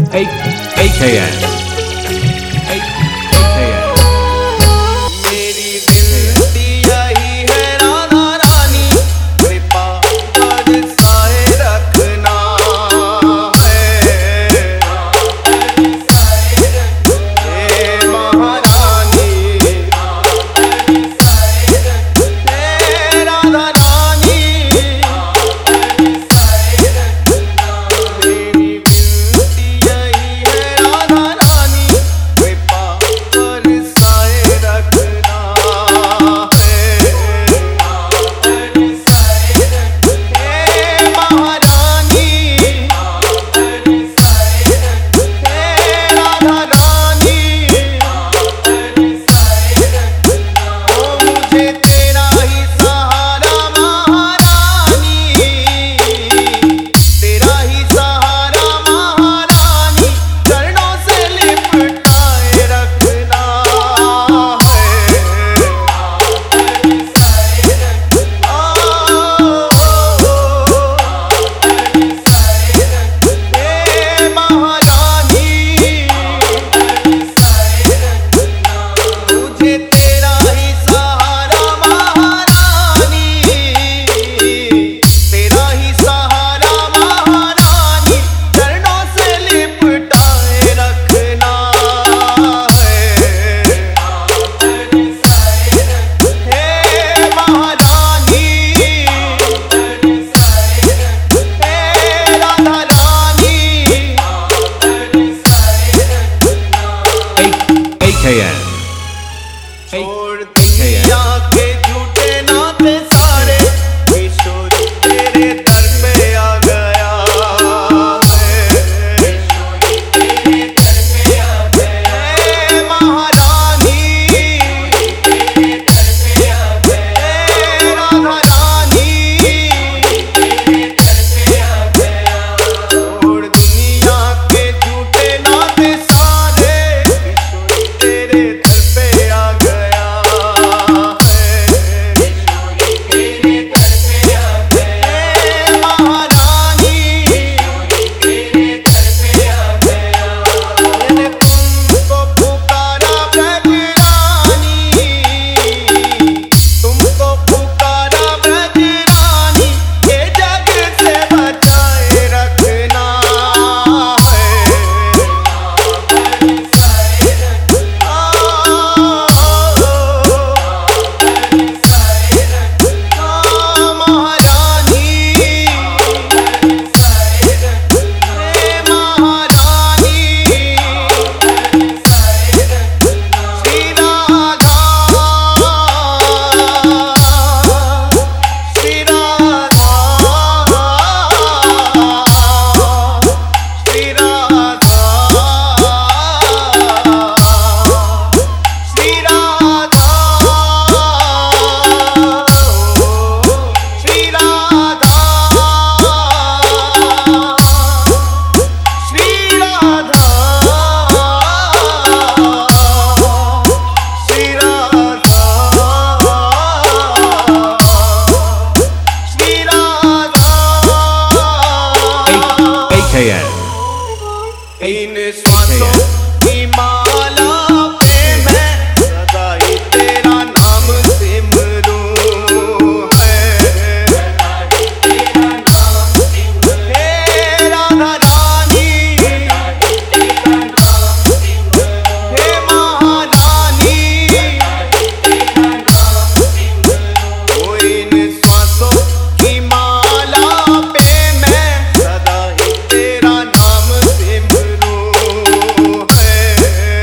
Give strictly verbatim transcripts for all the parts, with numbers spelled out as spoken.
A K N A K N मेरी विनती यही है राधा रानी, कृपा बरसाए रखना है। हे महारानी, हे राधा रानी, मेरी विनती यही है राधा रानी, कृपा बरसाए रखना है। हे महारानी, हे राधा रानी, ओ मुझे तेरा ही सहारा महारानी, तेरा ही सहारा महारानी, चरणों से लिपटाए रखना है। हे महारानी, मुझे तेरा ही सहारा महारानी, तेरा ही सहारा महारानी, चरणों से लिपटाए रखना है। हे महारानी, हे Radha Rani, A K N छोड़ दुनिया के झूठे नाते सारे, किशोर तेरे दर पे आ गया है। हे महारानी, हे राधा रानी, छोड़ दुनिया के झूठे नाते सारे, किशोर तेरे दर पे आ गया है। हे महारानी, मैंने तुमको पुकारा ब्रजरानी, तुमको पुकारा ब्रजरानी, ये जग से बचाए रखना है। आ महारानी, हे महारानी, Shri Radha, Shri Radha, Shri Radha, Shri Radha, Shri Radha, Shri Radha, Shri Radha, Shri Radha. A K N इन श्वासों की माला पे मैं सदा ही तेरा नाम सिमरूं है। हे राधा रानी, हे महारानी, ओ इन श्वासों की माला पे मैं सदा ही तेरा नाम सिमरूं है।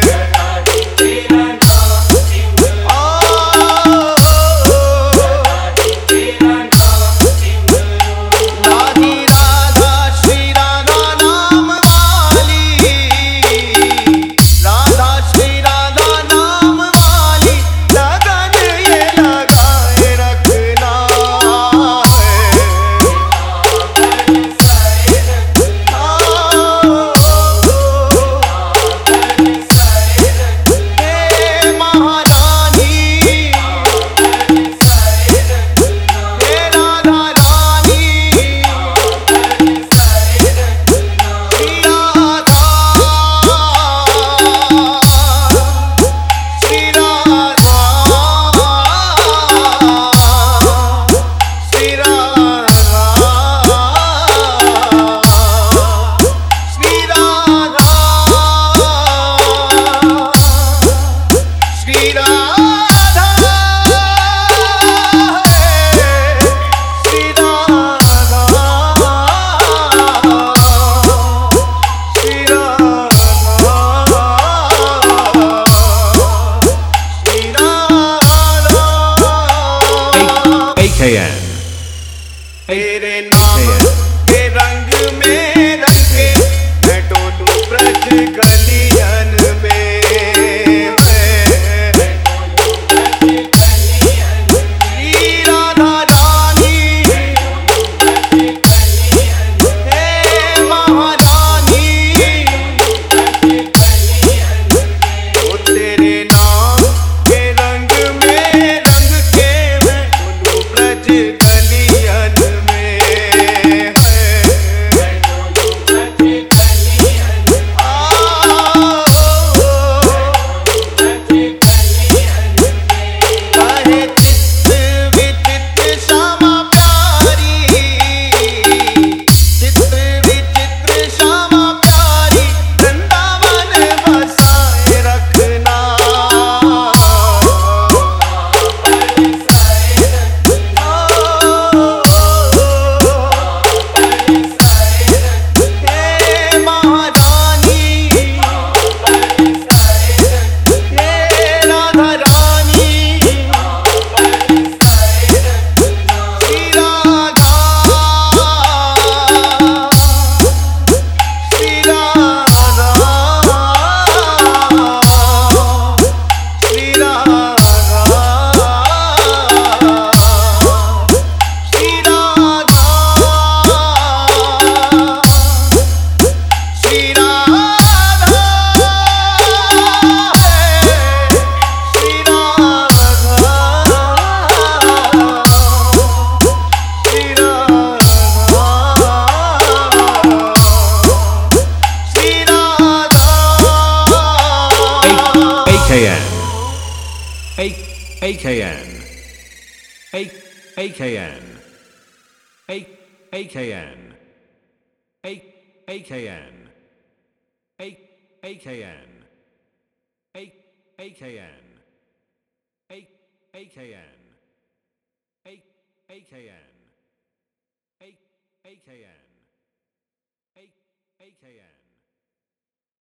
AKN A AKN A AKN A AKN A AKN A AKN A AKN A AKN A AKN A AKN